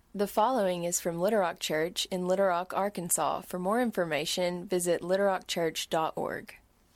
The following is from Little Rock Church in Little Rock, Arkansas. For more information, visit littlerockchurch.org.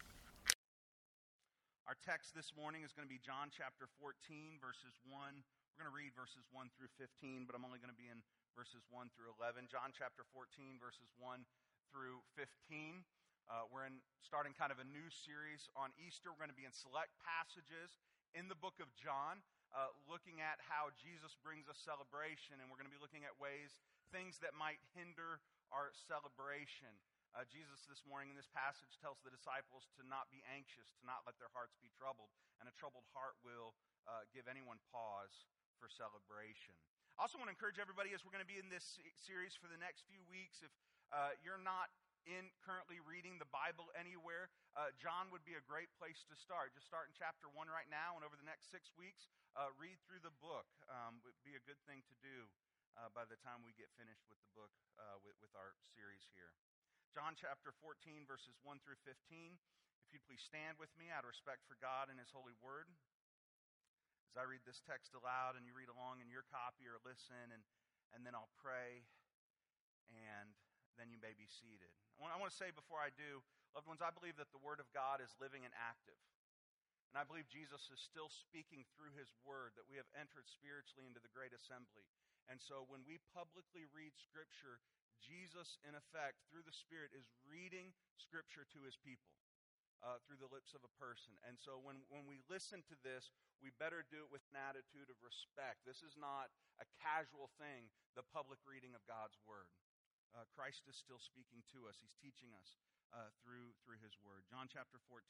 Our text this morning is going to be John chapter 14, verses 1. We're going to read verses 1 through 15, but I'm only going to be in verses 1 through 11. John chapter 14, verses 1 through 15. We're starting kind of a new series on Easter. We're going to be in select passages in the book of John, looking at how Jesus brings us celebration, and we're going to be looking at things that might hinder our celebration. Jesus this morning in this passage tells the disciples to not be anxious, to not let their hearts be troubled, and a troubled heart will give anyone pause for celebration. I also want to encourage everybody, as we're going to be in this series for the next few weeks, if you're not currently reading the Bible anywhere, John would be a great place to start. Just start in chapter 1 right now, and over the next 6 weeks, read through the book. Would be a good thing to do by the time we get finished with the book, with our series here. John chapter 14, verses 1 through 15. If you'd please stand with me out of respect for God and His holy word. As I read this text aloud and you read along in your copy or listen, and then I'll pray, and then you may be seated. I want to say before I do, loved ones, I believe that the Word of God is living and active. And I believe Jesus is still speaking through His Word, that we have entered spiritually into the great assembly. And so when we publicly read Scripture, Jesus, in effect, through the Spirit, is reading Scripture to His people through the lips of a person. And so when we listen to this, we better do it with an attitude of respect. This is not a casual thing, the public reading of God's Word. Christ is still speaking to us. He's teaching us through His Word. John chapter 14.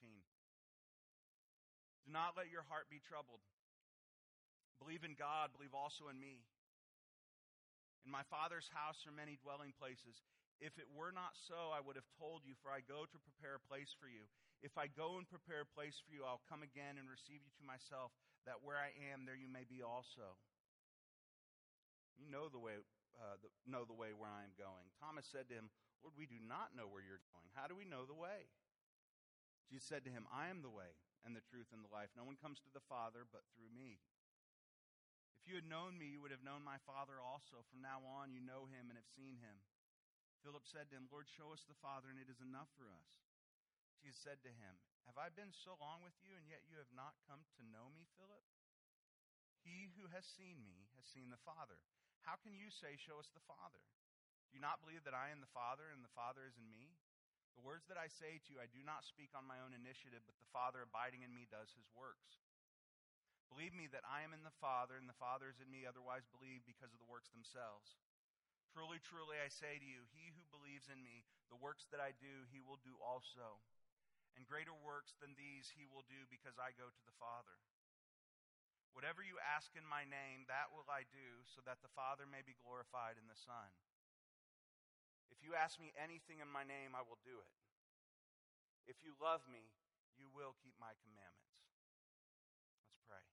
Do not let your heart be troubled. Believe in God, believe also in me. In my Father's house are many dwelling places. If it were not so, I would have told you, for I go to prepare a place for you. If I go and prepare a place for you, I'll come again and receive you to myself, that where I am, there you may be also. You know the way where I am going. Thomas said to him, Lord, we do not know where you're going. How do we know the way? Jesus said to him, I am the way and the truth and the life. No one comes to the Father but through me. If you had known me, you would have known my Father also. From now on, you know him and have seen him. Philip said to him, Lord, show us the Father, and it is enough for us. Jesus said to him, have I been so long with you, and yet you have not come to know me, Philip? He who has seen me has seen the Father. How can you say, show us the Father? Do you not believe that I am the Father, and the Father is in me? The words that I say to you, I do not speak on my own initiative, but the Father abiding in me does his works. Believe me that I am in the Father, and the Father is in me, otherwise believe because of the works themselves. Truly, truly, I say to you, he who believes in me, the works that I do, he will do also. And greater works than these he will do, because I go to the Father. Whatever you ask in my name, that will I do, so that the Father may be glorified in the Son. If you ask me anything in my name, I will do it. If you love me, you will keep my commandments. Let's pray.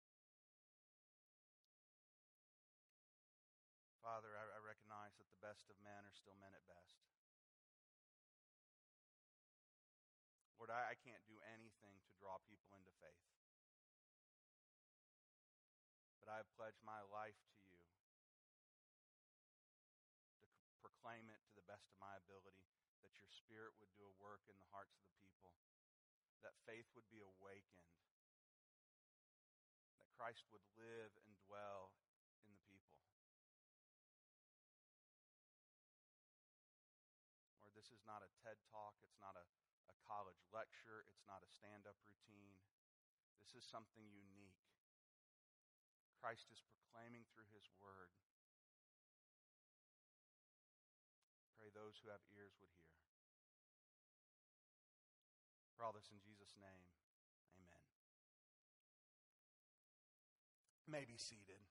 Father, I recognize that the best of men are still men at best. Lord, I can't do anything to draw people into faith. But I have pledged my life to you to proclaim it to the best of my ability, that your Spirit would do a work in the hearts of the people, that faith would be awakened, that Christ would live and dwell in the people. Lord, this is not a TED Talk. It's not a college lecture. It's not a stand-up routine. This is something unique. Christ is proclaiming through his word. Pray those who have ears would hear. For all this in Jesus' name, amen. You may be seated.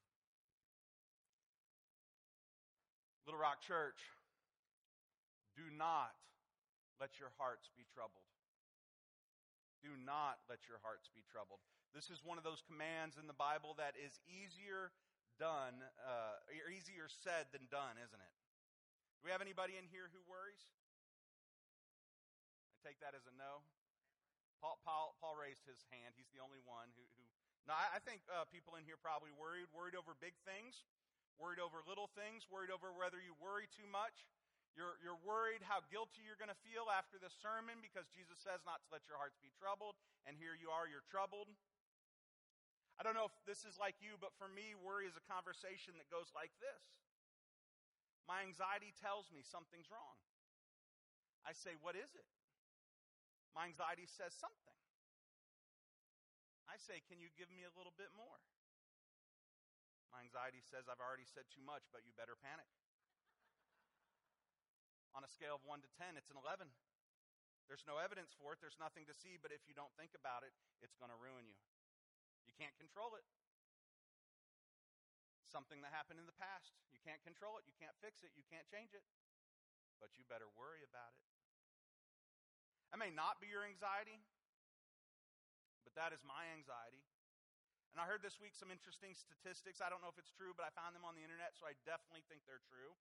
Little Rock Church, do not let your hearts be troubled. Do not let your hearts be troubled. This is one of those commands in the Bible that is easier said than done, isn't it? Do we have anybody in here who worries? I take that as a no. Paul raised his hand. He's the only one who. Now, I think people in here probably worried over big things. Worried over little things, worried over whether you worry too much. You're worried how guilty you're going to feel after the sermon because Jesus says not to let your hearts be troubled, and here you are, you're troubled. I don't know if this is like you, but for me, worry is a conversation that goes like this. My anxiety tells me something's wrong. I say, what is it? My anxiety says something. I say, can you give me a little bit more? My anxiety says, I've already said too much, but you better panic. On a scale of 1 to 10, it's an 11. There's no evidence for it. There's nothing to see, but if you don't think about it, it's going to ruin you. You can't control it. Something that happened in the past. You can't control it. You can't fix it. You can't change it. But you better worry about it. That may not be your anxiety, but that is my anxiety. And I heard this week some interesting statistics. I don't know if it's true, but I found them on the internet, so I definitely think they're true.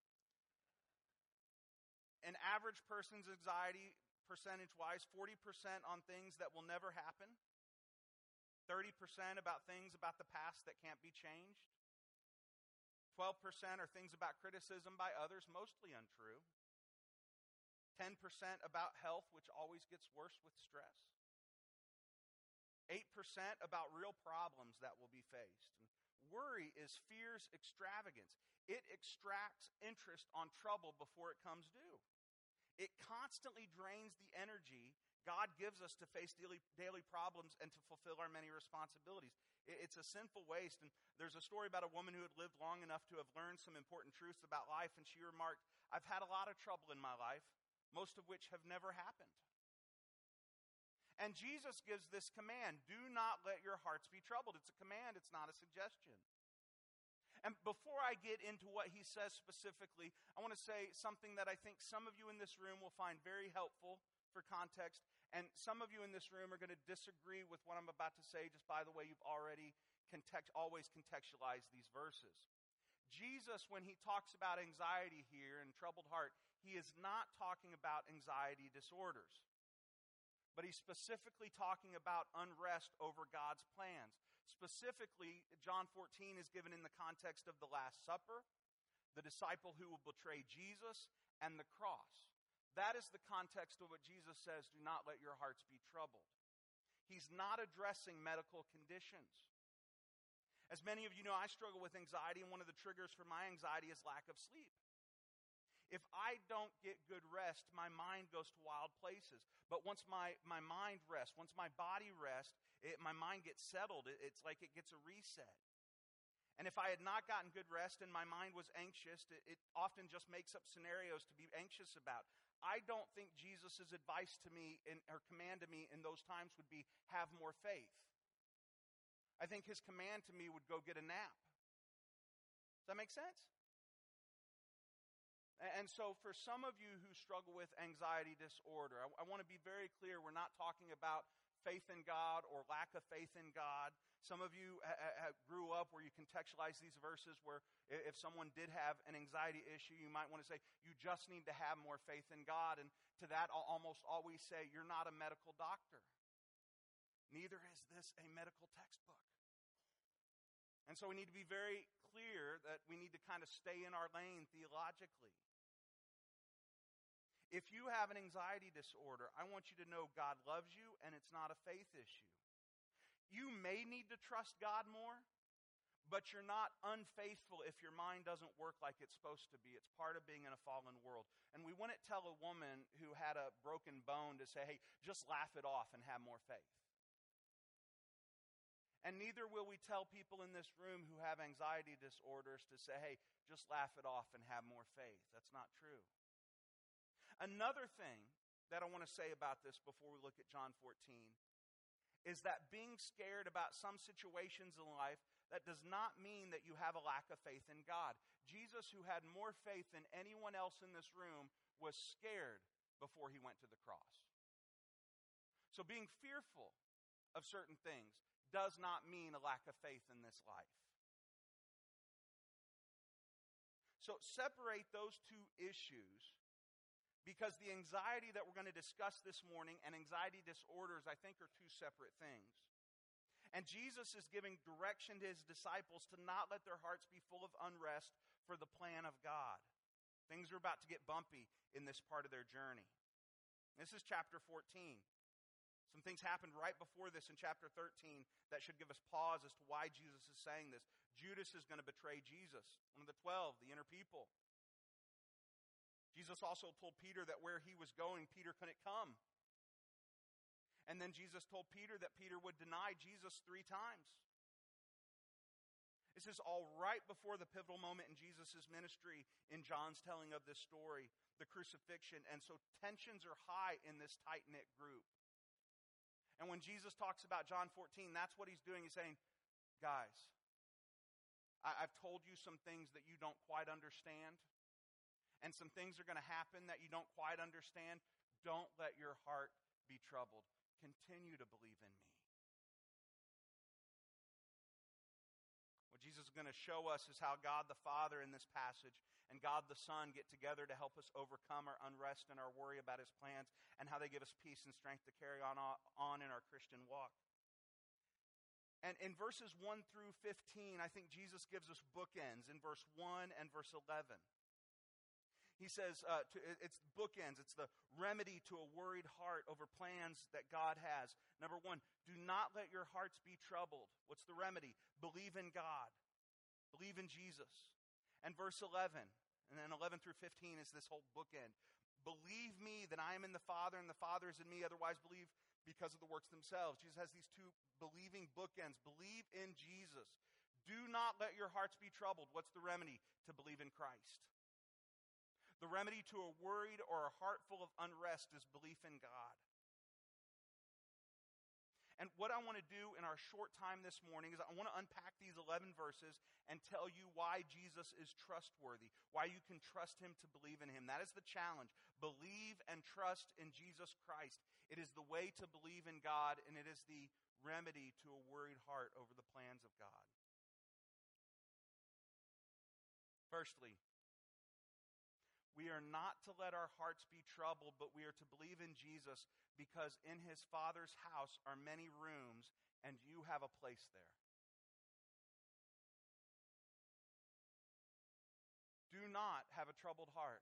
An average person's anxiety, percentage-wise, 40% on things that will never happen, 30% about things about the past that can't be changed, 12% are things about criticism by others, mostly untrue, 10% about health, which always gets worse with stress, 8% about real problems that will be faced. And worry is fear's extravagance. It extracts interest on trouble before it comes due. It constantly drains the energy God gives us to face daily problems and to fulfill our many responsibilities. It's a sinful waste. And there's a story about a woman who had lived long enough to have learned some important truths about life, and she remarked, I've had a lot of trouble in my life, most of which have never happened. And Jesus gives this command, do not let your hearts be troubled. It's a command, it's not a suggestion. And before I get into what he says specifically, I want to say something that I think some of you in this room will find very helpful for context, and some of you in this room are going to disagree with what I'm about to say, just by the way you've already always contextualized these verses. Jesus, when he talks about anxiety here and troubled heart, he is not talking about anxiety disorders, but he's specifically talking about unrest over God's plans. Specifically, John 14 is given in the context of the Last Supper, the disciple who will betray Jesus, and the cross. That is the context of what Jesus says, do not let your hearts be troubled. He's not addressing medical conditions. As many of you know, I struggle with anxiety, and one of the triggers for my anxiety is lack of sleep. If I don't get good rest, my mind goes to wild places. But once my mind rests, once my body rests, my mind gets settled. It's like it gets a reset. And if I had not gotten good rest and my mind was anxious, it often just makes up scenarios to be anxious about. I don't think Jesus' advice to me or command to me in those times would be, have more faith. I think his command to me would go get a nap. Does that make sense? And so for some of you who struggle with anxiety disorder, I want to be very clear, we're not talking about faith in God or lack of faith in God. Some of you grew up where you contextualize these verses where if someone did have an anxiety issue, you might want to say, you just need to have more faith in God. And to that, I'll almost always say, you're not a medical doctor. Neither is this a medical textbook. And so we need to be very clear that we need to kind of stay in our lane theologically. If you have an anxiety disorder, I want you to know God loves you and it's not a faith issue. You may need to trust God more, but you're not unfaithful if your mind doesn't work like it's supposed to be. It's part of being in a fallen world. And we wouldn't tell a woman who had a broken bone to say, hey, just laugh it off and have more faith. And neither will we tell people in this room who have anxiety disorders to say, hey, just laugh it off and have more faith. That's not true. Another thing that I want to say about this before we look at John 14 is that being scared about some situations in life, that does not mean that you have a lack of faith in God. Jesus, who had more faith than anyone else in this room, was scared before he went to the cross. So being fearful of certain things does not mean a lack of faith in this life. So separate those two issues, because the anxiety that we're going to discuss this morning and anxiety disorders, I think, are two separate things. And Jesus is giving direction to his disciples to not let their hearts be full of unrest for the plan of God. Things are about to get bumpy in this part of their journey. This is chapter 14. Some things happened right before this in chapter 13 that should give us pause as to why Jesus is saying this. Judas is going to betray Jesus, one of the 12, the inner people. Jesus also told Peter that where he was going, Peter couldn't come. And then Jesus told Peter that Peter would deny Jesus 3 times. This is all right before the pivotal moment in Jesus' ministry in John's telling of this story, the crucifixion. And so tensions are high in this tight-knit group. And when Jesus talks about John 14, that's what he's doing. He's saying, guys, I've told you some things that you don't quite understand. And some things are going to happen that you don't quite understand. Don't let your heart be troubled. Continue to believe in me. What Jesus is going to show us is how God the Father in this passage and God the Son get together to help us overcome our unrest and our worry about his plans, and how they give us peace and strength to carry on in our Christian walk. And in verses 1 through 15, I think Jesus gives us bookends in verse 1 and verse 11. He says, it's bookends. It's the remedy to a worried heart over plans that God has. Number 1, do not let your hearts be troubled. What's the remedy? Believe in God. Believe in Jesus. And verse 11, and then 11 through 15 is this whole bookend. Believe me that I am in the Father and the Father is in me, otherwise believe because of the works themselves. Jesus has these 2 believing bookends. Believe in Jesus. Do not let your hearts be troubled. What's the remedy? To believe in Christ. The remedy to a worried or a heart full of unrest is belief in God. And what I want to do in our short time this morning is I want to unpack these 11 verses and tell you why Jesus is trustworthy, why you can trust him to believe in him. That is the challenge. Believe and trust in Jesus Christ. It is the way to believe in God, and it is the remedy to a worried heart over the plans of God. Firstly, we are not to let our hearts be troubled, but we are to believe in Jesus because in his Father's house are many rooms, and you have a place there. Do not have a troubled heart,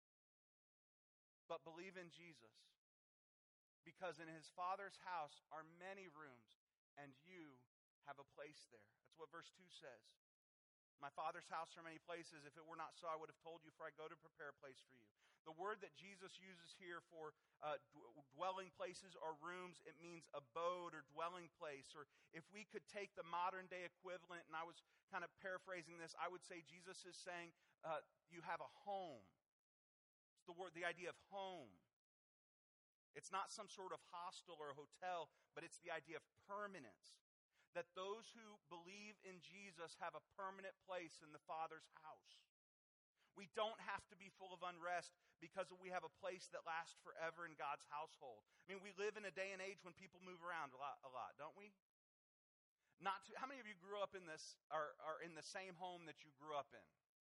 but believe in Jesus because in his Father's house are many rooms, and you have a place there. That's what verse 2 says. My Father's house are many places. If it were not so, I would have told you, for I go to prepare a place for you. The word that Jesus uses here for dwelling places or rooms, it means abode or dwelling place. Or if we could take the modern day equivalent, and I was kind of paraphrasing this, I would say Jesus is saying you have a home. It's the idea of home. It's not some sort of hostel or hotel, but it's the idea of permanence. That those who believe in Jesus have a permanent place in the Father's house. We don't have to be full of unrest because we have a place that lasts forever in God's household. I mean, we live in a day and age when people move around a lot, don't we? How many of you grew up in this, are in the same home that you grew up in?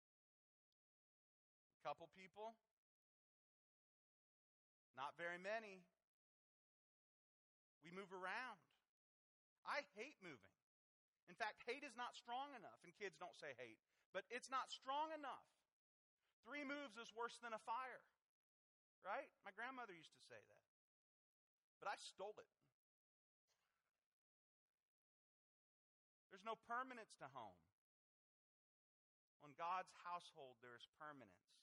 A couple people? Not very many. We move around. I hate moving. In fact, hate is not strong enough, and kids don't say hate, but it's not strong enough. 3 moves is worse than a fire, right? My grandmother used to say that, but I stole it. There's no permanence to home. In God's household, there's permanence.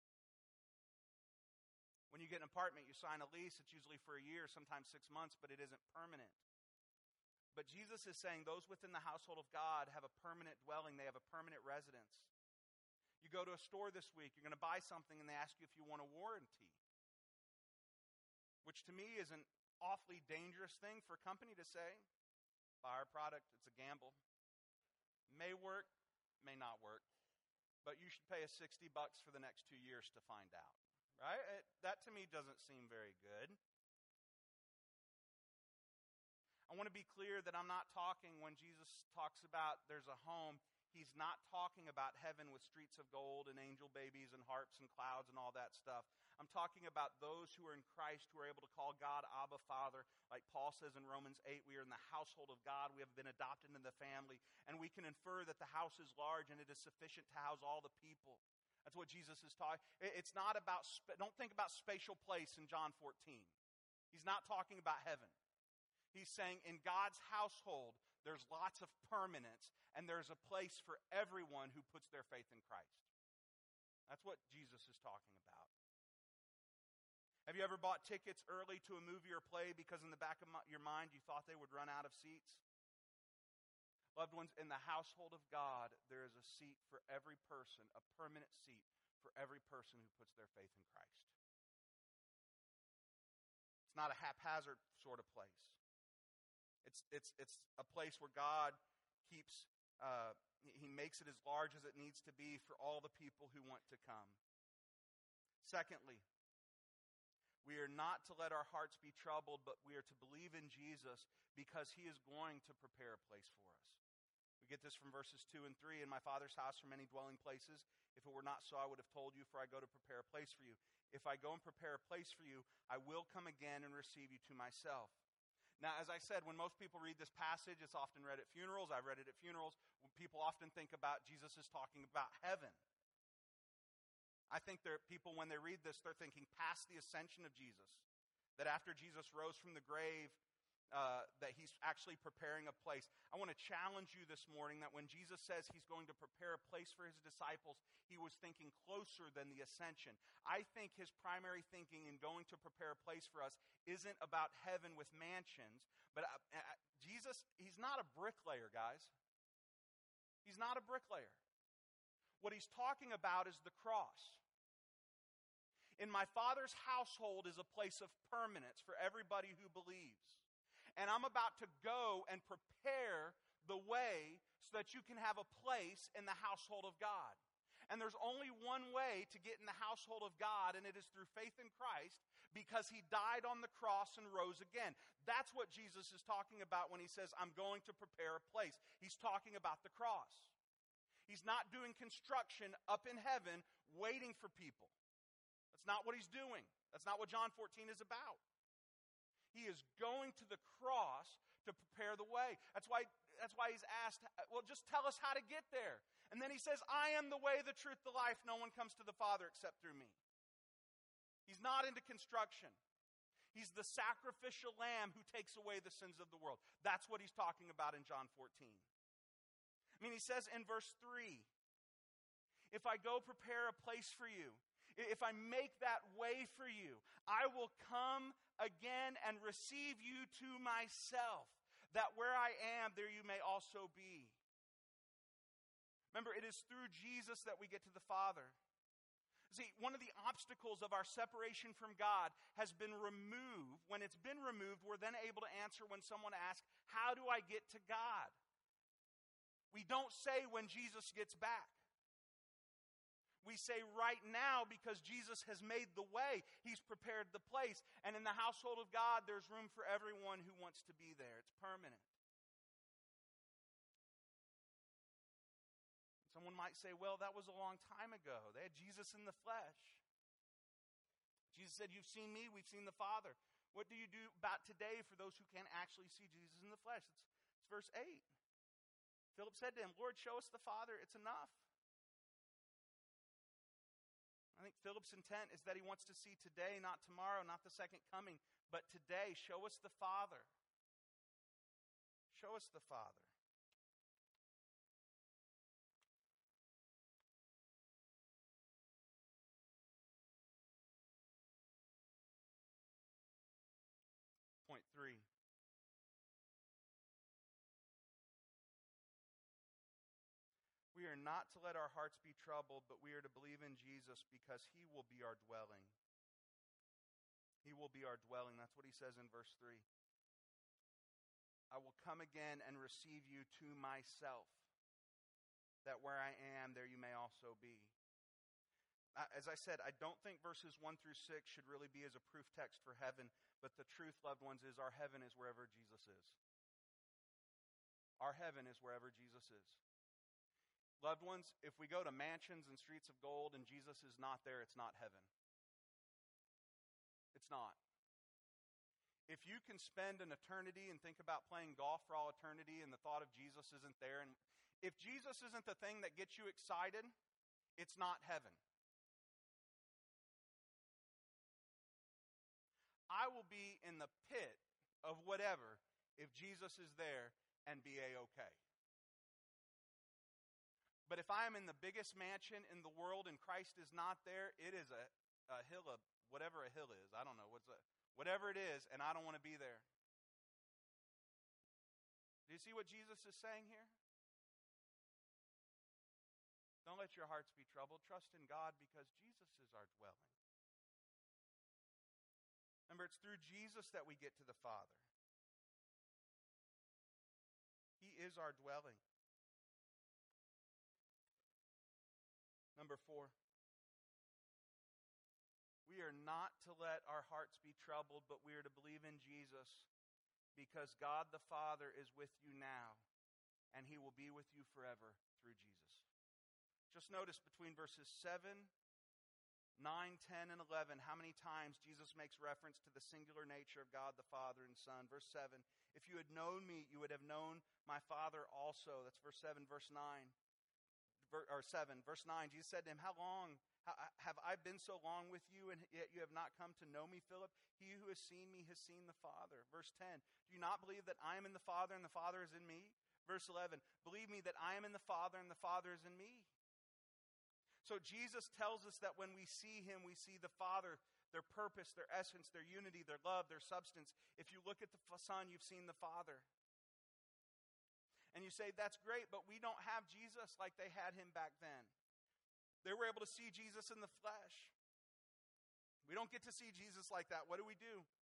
When you get an apartment, you sign a lease. It's usually for a year, sometimes 6 months, but it isn't permanent. But Jesus is saying those within the household of God have a permanent dwelling. They have a permanent residence. You go to a store this week, you're going to buy something, and they ask you if you want a warranty, which to me is an awfully dangerous thing for a company to say. Buy our product, it's a gamble. May work, may not work, but you should pay us $60 for the next 2 years to find out, right? That to me doesn't seem very good. I want to be clear that I'm not talking when Jesus talks about there's a home. he's not talking about heaven with streets of gold and angel babies and harps and clouds and all that stuff. I'm talking about those who are in Christ who are able to call God Abba Father. Like Paul says in Romans 8, we are in the household of God. We have been adopted into the family. And we can infer that the house is large and it is sufficient to house all the people. That's what Jesus is talking. It's not about, don't think about spatial place in John 14. He's not talking about heaven. He's saying in God's household, there's lots of permanence, and there's a place for everyone who puts their faith in Christ. That's what Jesus is talking about. Have you ever bought tickets early to a movie or play because in the back of your mind you thought they would run out of seats? Loved ones, in the household of God, there is a seat for every person, a permanent seat for every person who puts their faith in Christ. It's not a haphazard sort of place. It's a place where God keeps, he makes it as large as it needs to be for all the people who want to come. Secondly, we are not to let our hearts be troubled, but we are to believe in Jesus because he is going to prepare a place for us. We get this from verses 2 and 3. In my Father's house are many dwelling places. If it were not so, I would have told you, for I go to prepare a place for you. If I go and prepare a place for you, I will come again and receive you to myself. Now, as I said, when most people read this passage, it's often read at funerals. I've read it at funerals. People often think about Jesus is talking about heaven. I think people, when they read this, they're thinking past the ascension of Jesus. That after Jesus rose from the grave, that he's actually preparing a place. I want to challenge you this morning that when Jesus says he's going to prepare a place for his disciples, he was thinking closer than the ascension. I think his primary thinking in going to prepare a place for us isn't about heaven with mansions, but Jesus, he's not a bricklayer, guys. He's not a bricklayer. What he's talking about is the cross. In my Father's household is a place of permanence for everybody who believes. And I'm about to go and prepare the way so that you can have a place in the household of God. And there's only one way to get in the household of God, and it is through faith in Christ, because he died on the cross and rose again. That's what Jesus is talking about when he says, I'm going to prepare a place. He's talking about the cross. He's not doing construction up in heaven waiting for people. That's not what he's doing. That's not what John 14 is about. He is going to the cross to prepare the way. That's why he's asked, well, just tell us how to get there. And then he says, I am the way, the truth, the life. No one comes to the Father except through me. He's not into construction. He's the sacrificial lamb who takes away the sins of the world. That's what he's talking about in John 14. I mean, he says in verse 3, if I go prepare a place for you, if I make that way for you, I will come again and receive you to myself, that where I am, there you may also be. Remember, it is through Jesus that we get to the Father. See, one of the obstacles of our separation from God has been removed. When it's been removed, we're then able to answer when someone asks, how do I get to God? We don't say when Jesus gets back. We say right now because Jesus has made the way. He's prepared the place. And in the household of God, there's room for everyone who wants to be there. It's permanent. Someone might say, well, that was a long time ago. They had Jesus in the flesh. Jesus said, you've seen me, we've seen the Father. What do you do about today for those who can't actually see Jesus in the flesh? It's verse 8. Philip said to him, Lord, show us the Father. It's enough. I think Philip's intent is that he wants to see today, not tomorrow, not the second coming, but today. Show us the Father. Show us the Father. Point 3. We are not to let our hearts be troubled, but we are to believe in Jesus because he will be our dwelling. He will be our dwelling. That's what he says in verse 3. I will come again and receive you to myself, that where I am, there you may also be. As I said, I don't think verses 1 through 6 should really be as a proof text for heaven, but the truth, loved ones, is our heaven is wherever Jesus is. Our heaven is wherever Jesus is. Loved ones, if we go to mansions and streets of gold and Jesus is not there, it's not heaven. It's not. If you can spend an eternity and think about playing golf for all eternity and the thought of Jesus isn't there, and if Jesus isn't the thing that gets you excited, it's not heaven. I will be in the pit of whatever if Jesus is there and be A-okay. But if I am in the biggest mansion in the world and Christ is not there, it is a hill of whatever a hill is. I don't know whatever it is, and I don't want to be there. Do you see what Jesus is saying here? Don't let your hearts be troubled. Trust in God because Jesus is our dwelling. Remember, it's through Jesus that we get to the Father. He is our dwelling. Number 4, we are not to let our hearts be troubled, but we are to believe in Jesus because God the Father is with you now, and He will be with you forever through Jesus. Just notice between verses 7, 9, 10, and 11 how many times Jesus makes reference to the singular nature of God the Father and Son. Verse 7, if you had known me, you would have known my Father also. That's verse 7. Verse 9. Verse 9, Jesus said to him, how long have I been so long with you, and yet you have not come to know me, Philip? He who has seen me has seen the Father. Verse 10, do you not believe that I am in the Father and the Father is in me? Verse 11, believe me that I am in the Father and the Father is in me. So Jesus tells us that when we see Him, we see the Father, their purpose, their essence, their unity, their love, their substance. If you look at the Son, you've seen the Father. And you say, that's great, but we don't have Jesus like they had Him back then. They were able to see Jesus in the flesh. We don't get to see Jesus like that. What do?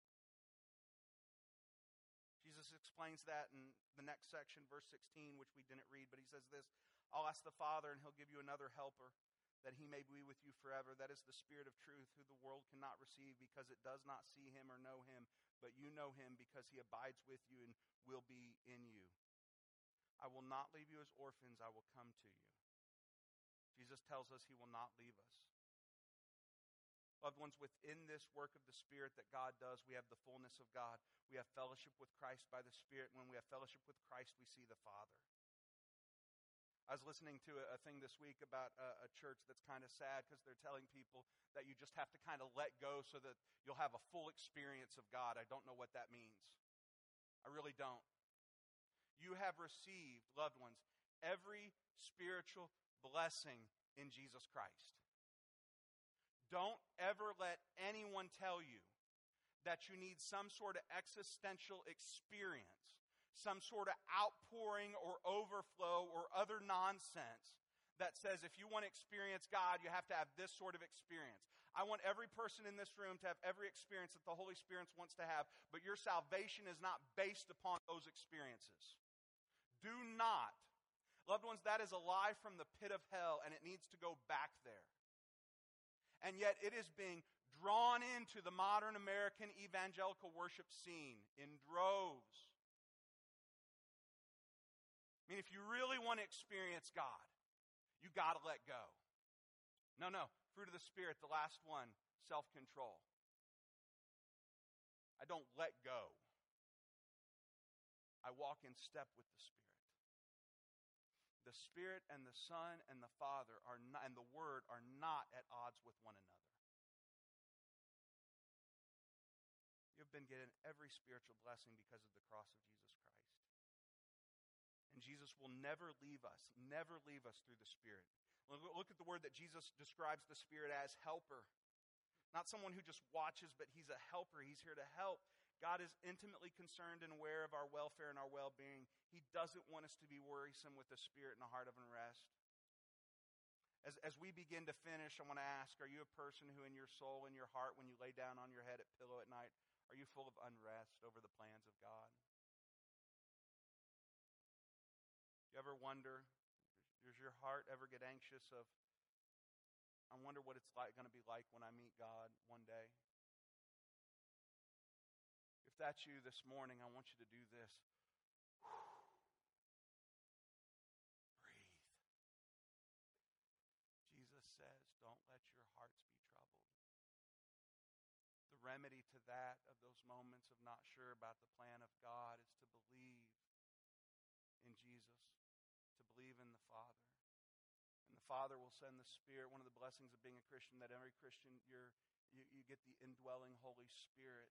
Jesus explains that in the next section, verse 16, which we didn't read, but He says this, I'll ask the Father, and He'll give you another helper, that He may be with you forever. That is the Spirit of truth, who the world cannot receive because it does not see Him or know Him, but you know Him because He abides with you and will be in you. I will not leave you as orphans, I will come to you. Jesus tells us He will not leave us. Loved ones, within this work of the Spirit that God does, we have the fullness of God. We have fellowship with Christ by the Spirit. When we have fellowship with Christ, we see the Father. I was listening to a thing this week about a church that's kind of sad because they're telling people that you just have to kind of let go so that you'll have a full experience of God. I don't know what that means. I really don't. You have received, loved ones, every spiritual blessing in Jesus Christ. Don't ever let anyone tell you that you need some sort of existential experience, some sort of outpouring or overflow or other nonsense that says if you want to experience God, you have to have this sort of experience. I want every person in this room to have every experience that the Holy Spirit wants to have, but your salvation is not based upon those experiences. Do not. Loved ones, that is a lie from the pit of hell, and it needs to go back there. And yet it is being drawn into the modern American evangelical worship scene in droves. I mean, if you really want to experience God, you got to let go. No. Fruit of the Spirit, the last one, self-control. I don't let go. I walk in step with the Spirit. The Spirit and the Son and the Father and the Word are not at odds with one another. You've been given every spiritual blessing because of the cross of Jesus Christ. And Jesus will never leave us through the Spirit. Look at the word that Jesus describes the Spirit as, helper. Not someone who just watches, but He's a helper. He's here to help. God is intimately concerned and aware of our welfare and our well-being. He doesn't want us to be worrisome with a spirit and a heart of unrest. As we begin to finish, I want to ask, are you a person who in your soul, in your heart, when you lay down on your head at pillow at night, are you full of unrest over the plans of God? You ever wonder, does your heart ever get anxious of, I wonder what it's going to be like when I meet God one day? If that's you this morning, I want you to do this. Breathe. remedy to that, of those moments of not sure about the plan of God, is to believe in Jesus, to believe in the Father. And the Father will send the Spirit. One of the blessings of being a Christian, that every Christian, you get the indwelling Holy Spirit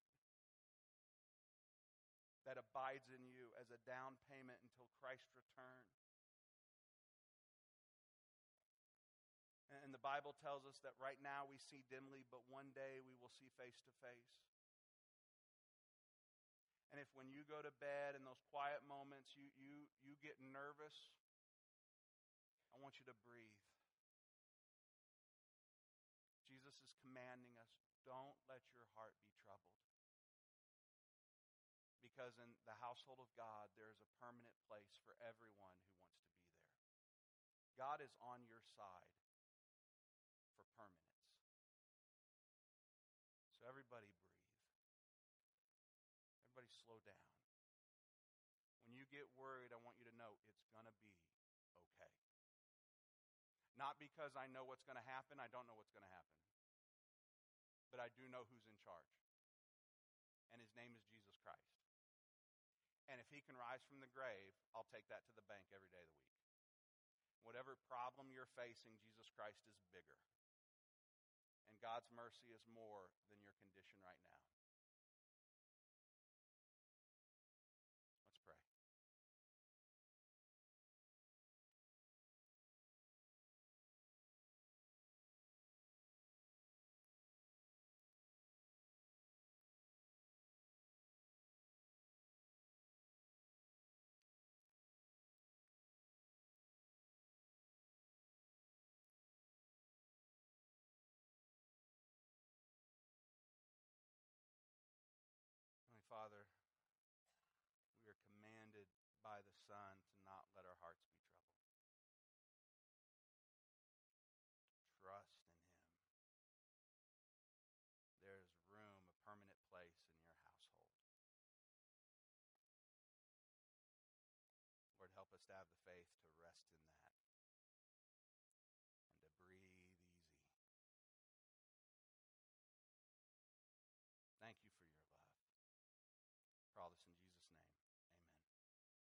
that abides in you as a down payment until Christ's return. And the Bible tells us that right now we see dimly, but one day we will see face to face. And if when you go to bed in those quiet moments you get nervous, I want you to breathe. Jesus is commanding us, don't let your heart be troubled. Because in the household of God, there is a permanent place for everyone who wants to be there. God is on your side for permanence. So everybody breathe. Everybody slow down. When you get worried, I want you to know it's going to be okay. Not because I know what's going to happen. I don't know what's going to happen. But I do know who's in charge. And his name is Jesus Christ. And if he can rise from the grave, I'll take that to the bank every day of the week. Whatever problem you're facing, Jesus Christ is bigger. And God's mercy is more than your condition right now. Let's pray. Father, we are commanded by the Son to not let our hearts be troubled. Trust in him. There is room, a permanent place in your household. Lord, help us to have the faith to rest in that.